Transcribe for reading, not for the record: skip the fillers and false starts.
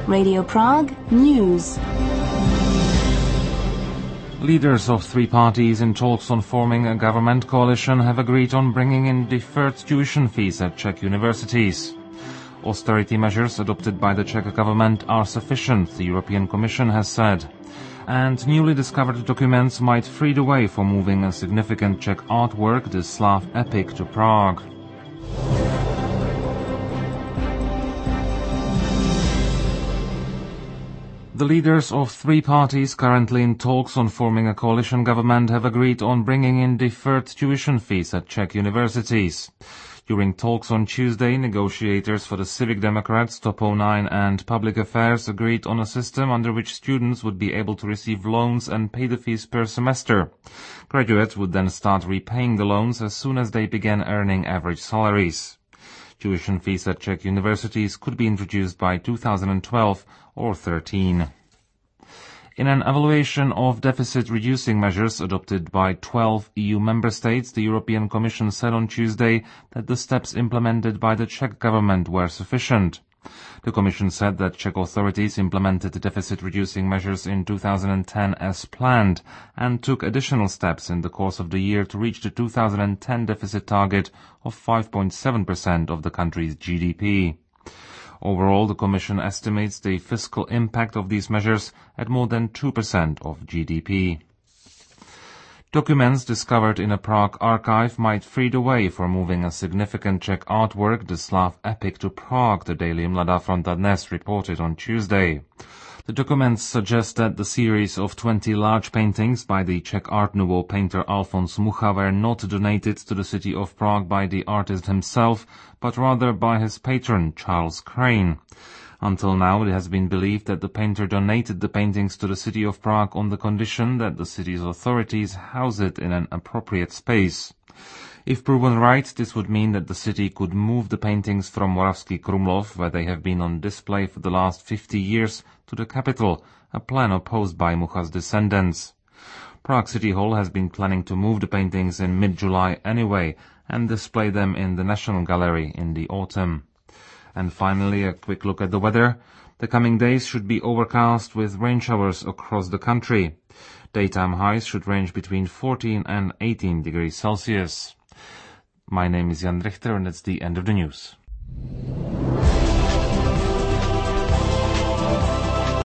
Radio Prague News. Leaders of three parties in talks on forming a government coalition have agreed on bringing in deferred tuition fees at Czech universities. Austerity measures adopted by the Czech government are sufficient, the European Commission has said. And newly discovered documents might free the way for moving a significant Czech artwork, the Slav epic, to Prague. The leaders of three parties currently in talks on forming a coalition government have agreed on bringing in deferred tuition fees at Czech universities. During talks on Tuesday, negotiators for the Civic Democrats, Top 09 and Public Affairs agreed on a system under which students would be able to receive loans and pay the fees per semester. Graduates would then start repaying the loans as soon as they began earning average salaries. Tuition fees at Czech universities could be introduced by 2012 or 13. In an evaluation of deficit-reducing measures adopted by 12 EU member states, the European Commission said on Tuesday that the steps implemented by the Czech government were sufficient. The Commission said that Czech authorities implemented deficit-reducing measures in 2010 as planned and took additional steps in the course of the year to reach the 2010 deficit target of 5.7% of the country's GDP. Overall, the Commission estimates the fiscal impact of these measures at more than 2% of GDP. Documents discovered in a Prague archive might free the way for moving a significant Czech artwork, the Slav epic, to Prague, the daily Mladá Fronta Dnes reported on Tuesday. The documents suggest that the series of 20 large paintings by the Czech Art Nouveau painter Alfons Mucha were not donated to the city of Prague by the artist himself, but rather by his patron, Charles Crane. Until now, it has been believed that the painter donated the paintings to the city of Prague on the condition that the city's authorities house it in an appropriate space. If proven right, this would mean that the city could move the paintings from Moravský Krumlov, where they have been on display for the last 50 years, to the capital, a plan opposed by Mucha's descendants. Prague City Hall has been planning to move the paintings in mid-July anyway and display them in the National Gallery in the autumn. And finally, a quick look at the weather. The coming days should be overcast with rain showers across the country. Daytime highs should range between 14 and 18 degrees Celsius. My name is Jan Richter, and that's the end of the news.